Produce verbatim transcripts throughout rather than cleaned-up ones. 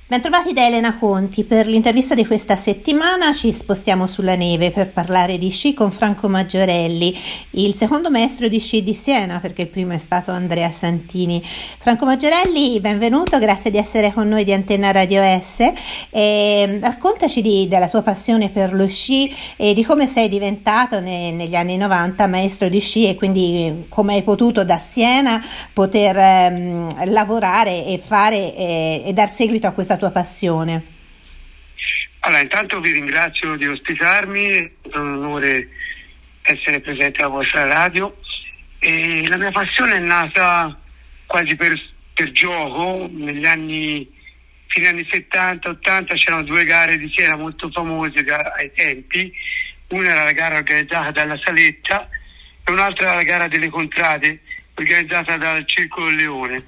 Bentrovati da Elena Conti. Per l'intervista di questa settimana ci spostiamo sulla neve per parlare di sci con Franco Maggiorelli, il secondo maestro di sci di Siena, perché il primo è stato Andrea Santini. Franco Maggiorelli, benvenuto, grazie di essere con noi di Antenna Radio S. E raccontaci di, della tua passione per lo sci e di come sei diventato ne, negli anni novanta maestro di sci e quindi come hai potuto da Siena poter ehm, lavorare e fare eh, e dar seguito a questa tua passione. Allora, intanto vi ringrazio di ospitarmi, è un onore essere presente alla vostra radio. E la mia passione è nata quasi per, per gioco. Negli anni fine anni settanta ottanta c'erano due gare di Siena molto famose da, ai tempi. Una era la gara organizzata dalla Saletta e un'altra era la gara delle Contrade organizzata dal Circolo del Leone.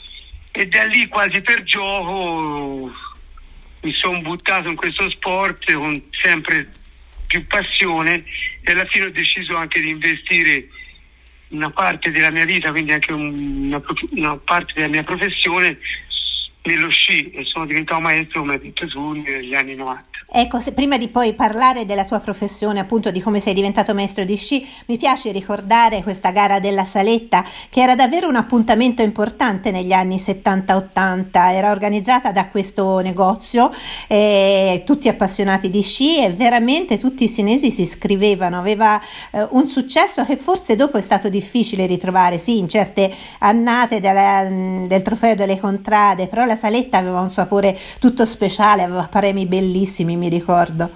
E da lì, quasi per gioco, mi sono buttato in questo sport con sempre più passione e alla fine ho deciso anche di investire una parte della mia vita, quindi anche una, una parte della mia professione, nello sci, e sono diventato maestro, come hai detto tu, negli anni novanta. Ecco, se, prima di poi parlare della tua professione, appunto di come sei diventato maestro di sci, mi piace ricordare questa gara della Saletta, che era davvero un appuntamento importante negli anni settanta ottanta, era organizzata da questo negozio, eh, tutti appassionati di sci e veramente tutti i senesi si iscrivevano, aveva eh, un successo che forse dopo è stato difficile ritrovare, sì, in certe annate della, del trofeo delle Contrade, però la La Saletta aveva un sapore tutto speciale, aveva premi bellissimi, mi ricordo.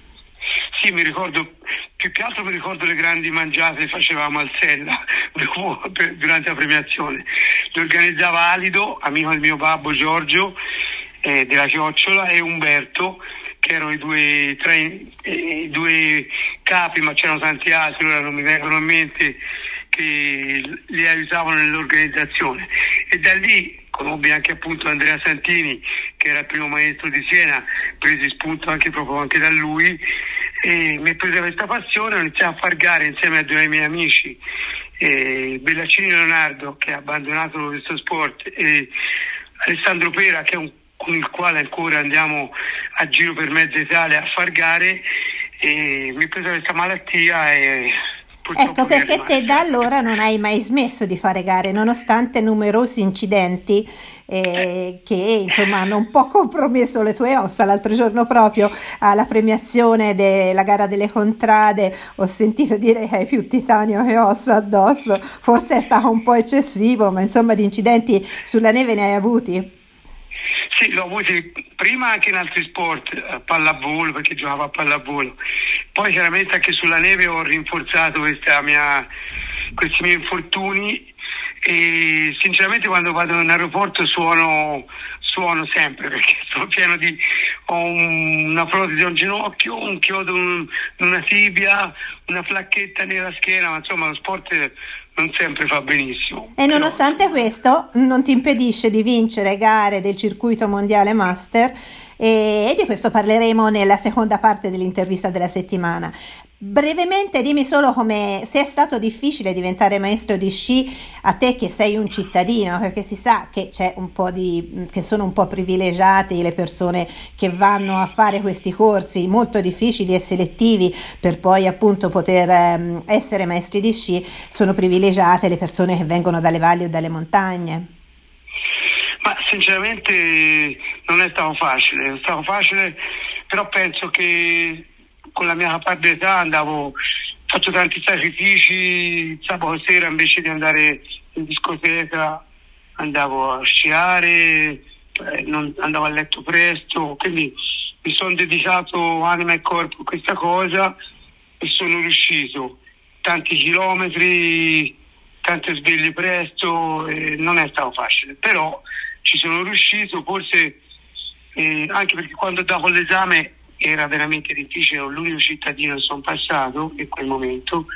Sì, mi ricordo, più che altro mi ricordo le grandi mangiate che facevamo al Sella durante la premiazione. Le organizzava Alido, amico del mio babbo Giorgio, eh, della Chiocciola, e Umberto, che erano i due, tre, eh, due capi, ma c'erano tanti altri, ora non mi vengono in mente, che li aiutavano nell'organizzazione. E da lì conobbi anche appunto Andrea Santini, che era il primo maestro di Siena, presi spunto anche proprio anche da lui, e mi è presa questa passione, ho iniziato a far gare insieme a due miei amici, eh, Bellaccini Leonardo, che ha abbandonato questo sport, e Alessandro Pera, che è un, con il quale ancora andiamo a giro per mezza Italia a far gare, e mi è presa questa malattia e ecco perché te da allora non hai mai smesso di fare gare, nonostante numerosi incidenti eh, che insomma hanno un po' compromesso le tue ossa. L'altro giorno proprio alla premiazione della gara delle Contrade ho sentito dire che hai più titanio che ossa addosso, forse è stato un po' eccessivo, ma insomma di incidenti sulla neve ne hai avuti? Sì, l'ho avuti prima anche in altri sport, a pallavolo, perché giocavo a pallavolo. Poi chiaramente anche sulla neve ho rinforzato questa mia, questi miei infortuni, e sinceramente quando vado in aeroporto suono, suono sempre, perché sono pieno di, ho un, una protesi a un ginocchio, un chiodo in una tibia, una placchetta nella schiena, ma insomma lo sport non sempre fa benissimo. E nonostante però questo non ti impedisce di vincere gare del circuito mondiale master, e, e di questo parleremo nella seconda parte dell'intervista della settimana. Brevemente dimmi solo come, se è stato difficile diventare maestro di sci a te che sei un cittadino, perché si sa che c'è un po' di, che sono un po' privilegiati le persone che vanno a fare questi corsi molto difficili e selettivi per poi appunto poter um, essere maestri di sci, sono privilegiate le persone che vengono dalle valli o dalle montagne. Ma sinceramente non è stato facile, è stato facile, però penso che con la mia parte d'età andavo, faccio tanti sacrifici, sabato sera invece di andare in discoteca andavo a sciare, eh, non, andavo a letto presto, quindi mi sono dedicato anima e corpo a questa cosa e sono riuscito. Tanti chilometri, tante sveglie presto, eh, non è stato facile, però ci sono riuscito, forse eh, anche perché quando ho dato l'esame era veramente difficile, ero l'unico cittadino che sono passato in quel momento,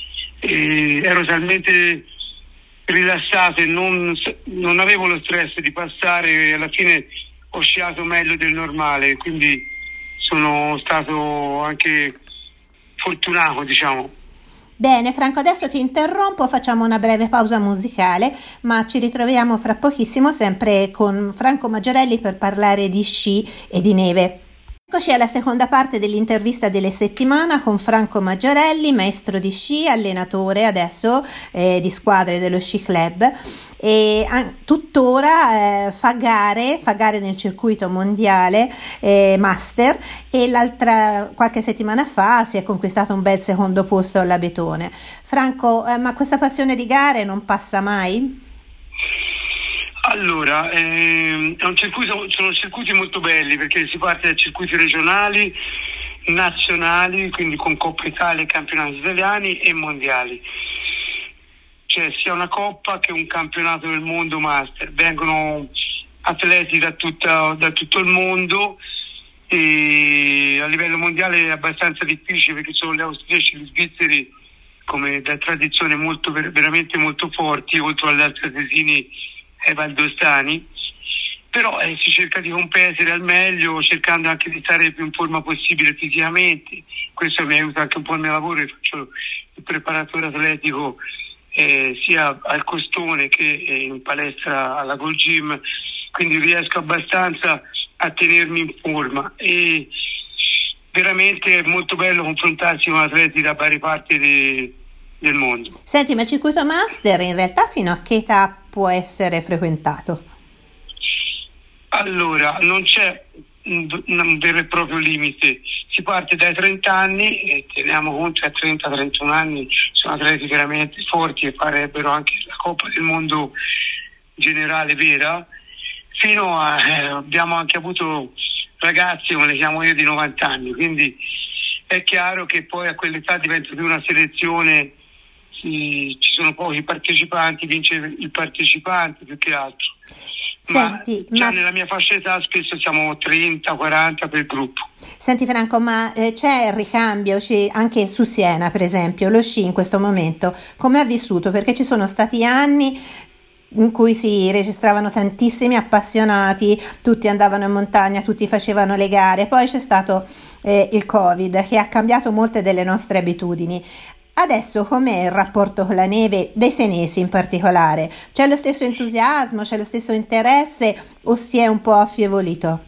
e ero talmente rilassato e non, non avevo lo stress di passare, e alla fine ho sciato meglio del normale, quindi sono stato anche fortunato, diciamo. Bene Franco, adesso ti interrompo, facciamo una breve pausa musicale, ma ci ritroviamo fra pochissimo sempre con Franco Maggiorelli per parlare di sci e di neve. Eccoci alla seconda parte dell'intervista della settimana con Franco Maggiorelli, maestro di sci, allenatore adesso eh, di squadre dello Sci Club e a, tuttora eh, fa gare, fa gare nel circuito mondiale eh, master e l'altra qualche settimana fa si è conquistato un bel secondo posto all'Abetone. Franco, eh, ma questa passione di gare non passa mai? Allora, ehm, è un circuito, sono circuiti molto belli perché si parte da circuiti regionali, nazionali, quindi con Coppa Italia, campionati italiani e mondiali. Cioè sia una coppa che un campionato del mondo master. Vengono atleti da, tutta, da tutto il mondo e a livello mondiale è abbastanza difficile perché sono gli austriaci e gli svizzeri come da tradizione molto, veramente molto forti, oltre agli altri atletini ai valdostani, però eh, si cerca di competere al meglio cercando anche di stare il più in forma possibile fisicamente. Questo mi aiuta anche un po' nel mio lavoro, io faccio il preparatore atletico eh, sia al Costone che eh, in palestra alla Gold Gym, quindi riesco abbastanza a tenermi in forma e veramente è molto bello confrontarsi con atleti da varie parti de, del mondo. Senti, ma il circuito master in realtà fino a che età può essere frequentato? Allora, non c'è un, un vero e proprio limite, si parte dai trenta anni e teniamo conto che a trenta trentuno anni sono atleti veramente forti e farebbero anche la Coppa del Mondo generale vera, fino a eh, abbiamo anche avuto ragazzi, come le chiamo io, di novanta anni, quindi è chiaro che poi a quell'età diventa più una selezione. Sì, ci sono pochi partecipanti, vince il partecipante più che altro. Senti, ma già ma... nella mia fascia età spesso siamo trenta quaranta per gruppo. Senti Franco, ma eh, c'è il ricambio c'è anche su Siena per esempio, lo sci in questo momento come ha vissuto? Perché ci sono stati anni in cui si registravano tantissimi appassionati, tutti andavano in montagna, tutti facevano le gare, poi c'è stato eh, il Covid che ha cambiato molte delle nostre abitudini. Adesso com'è il rapporto con la neve dei senesi in particolare? C'è lo stesso entusiasmo, c'è lo stesso interesse o si è un po' affievolito?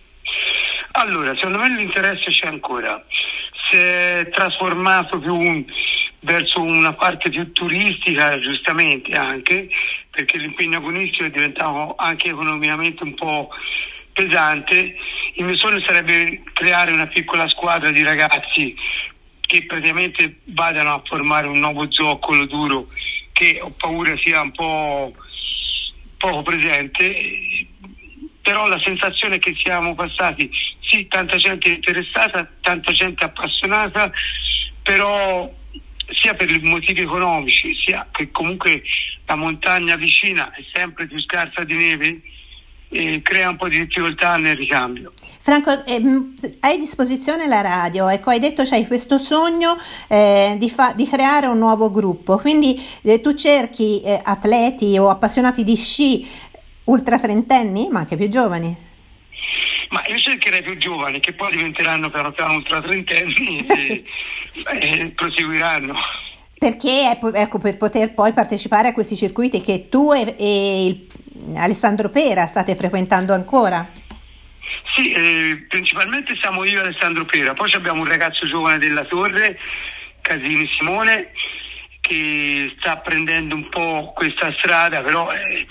Allora, secondo me l'interesse c'è ancora, si è trasformato più un, verso una parte più turistica, giustamente anche, perché l'impegno agonistico è diventato anche economicamente un po' pesante. Il mio sogno sarebbe creare una piccola squadra di ragazzi che praticamente vadano a formare un nuovo zoccolo duro che ho paura sia un po' poco presente, però la sensazione è che siamo passati, sì, tanta gente interessata, tanta gente appassionata, però sia per i motivi economici, sia che comunque la montagna vicina è sempre più scarsa di neve e crea un po' di difficoltà nel ricambio. Franco, eh, hai a disposizione la radio, ecco, hai detto c'hai questo sogno eh, di, fa- di creare un nuovo gruppo, quindi eh, tu cerchi eh, atleti o appassionati di sci ultra trentenni, ma anche più giovani? Ma io cercherei più giovani che poi diventeranno piano piano ultra trentenni e, e proseguiranno. Perché ecco, per poter poi partecipare a questi circuiti che tu e, e il Alessandro Pera state frequentando ancora? Sì, eh, principalmente siamo io e Alessandro Pera, poi abbiamo un ragazzo giovane della Torre, Casini Simone, che sta prendendo un po' questa strada, però eh,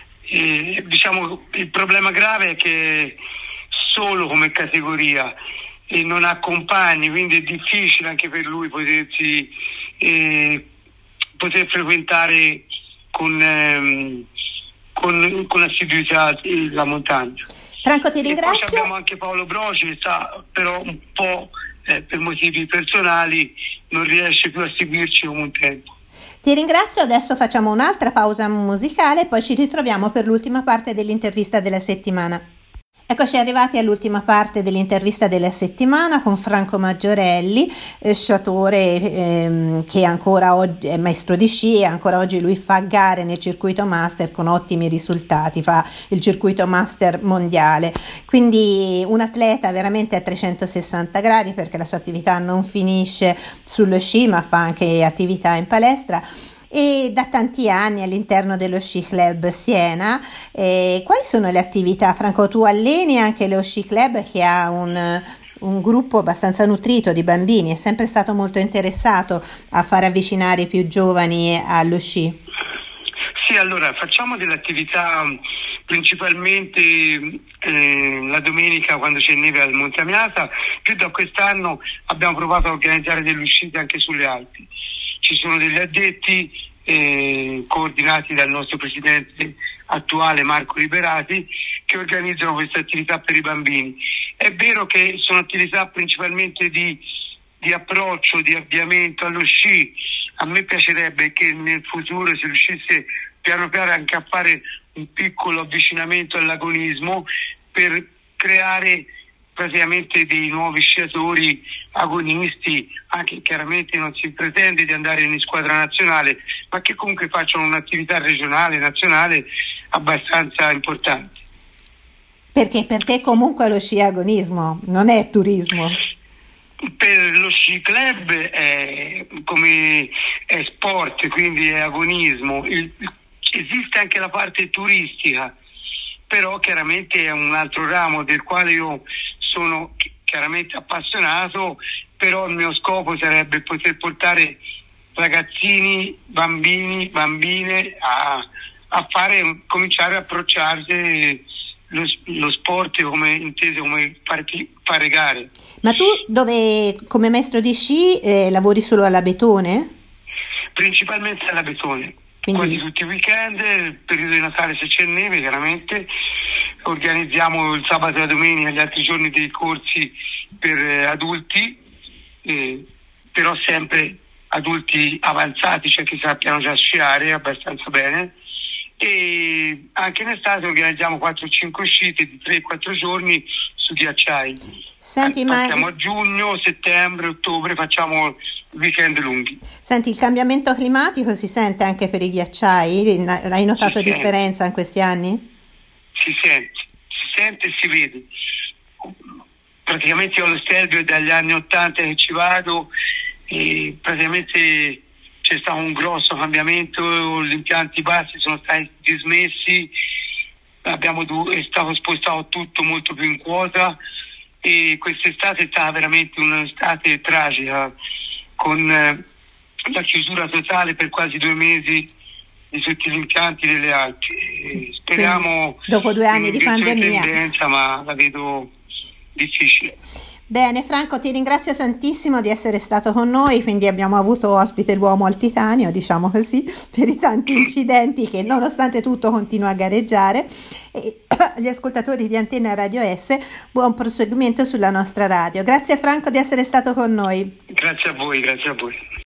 eh, diciamo il problema grave è che solo come categoria e non ha compagni, quindi è difficile anche per lui potersi eh, poter frequentare con ehm, Con, con assiduità la montagna. Franco, ti e ringrazio. Poi abbiamo anche Paolo Broci che sta però un po' eh, per motivi personali non riesce più a seguirci come un tempo. Ti ringrazio, adesso facciamo un'altra pausa musicale e poi ci ritroviamo per l'ultima parte dell'intervista della settimana. Eccoci arrivati all'ultima parte dell'intervista della settimana con Franco Maggiorelli, eh, sciatore ehm, che ancora oggi è maestro di sci e ancora oggi lui fa gare nel circuito master con ottimi risultati, fa il circuito master mondiale, quindi un atleta veramente a trecentosessanta gradi, perché la sua attività non finisce sullo sci ma fa anche attività in palestra. E da tanti anni all'interno dello Sci Club Siena. Eh, quali sono le attività? Franco, tu alleni anche lo Sci Club, che ha un, un gruppo abbastanza nutrito di bambini, è sempre stato molto interessato a far avvicinare i più giovani allo sci. Sì, allora facciamo delle attività principalmente eh, la domenica quando c'è neve al Monte Amiata. Più da quest'anno abbiamo provato a organizzare delle uscite anche sulle Alpi. Ci sono degli addetti eh, coordinati dal nostro presidente attuale Marco Liberati, che organizzano queste attività per i bambini. È vero che sono attività principalmente di, di approccio, di avviamento allo sci. A me piacerebbe che nel futuro si riuscisse piano piano anche a fare un piccolo avvicinamento all'agonismo per creare praticamente dei nuovi sciatori agonisti. Anche chiaramente non si pretende di andare in squadra nazionale, ma che comunque facciano un'attività regionale, nazionale abbastanza importante. Perché per te comunque lo sci è agonismo, non è turismo. Per lo Sci Club è come è sport, quindi è agonismo. Il, esiste anche la parte turistica, però chiaramente è un altro ramo del quale io sono chiaramente appassionato, però il mio scopo sarebbe poter portare ragazzini, bambini, bambine a, a fare, cominciare a approcciarsi lo, lo sport come inteso come fare, fare gare. Ma tu dove come maestro di sci eh, lavori solo all'Abetone? Principalmente all'Abetone. Quindi quasi tutti i weekend, il periodo di Natale se c'è neve chiaramente, organizziamo il sabato e la domenica, gli altri giorni dei corsi per eh, adulti, eh, però sempre adulti avanzati, cioè che sappiano già sciare abbastanza bene, e anche in estate organizziamo quattro o cinque uscite di tre quattro giorni su ghiacciai. Senti, ma... Siamo a giugno, settembre, ottobre, facciamo weekend lunghi. Senti, il cambiamento climatico si sente anche per i ghiacciai? Hai notato si differenza sente. In questi anni? Si sente, si sente e si vede. Praticamente io allo Stelvio dagli anni ottanta che ci vado e praticamente c'è stato un grosso cambiamento, gli impianti bassi sono stati dismessi, abbiamo dovuto, è stato spostato tutto molto più in quota e quest'estate è stata veramente un'estate tragica, con eh, la chiusura totale per quasi due mesi di tutti gli impianti delle Alpi. E speriamo quindi, dopo due anni di pandemia, tendenza, ma la vedo difficile. Bene Franco, ti ringrazio tantissimo di essere stato con noi, quindi abbiamo avuto ospite l'uomo al titanio, diciamo così, per i tanti incidenti che nonostante tutto continua a gareggiare. E agli ascoltatori di Antenna Radio S, buon proseguimento sulla nostra radio. Grazie Franco di essere stato con noi. Grazie a voi, grazie a voi.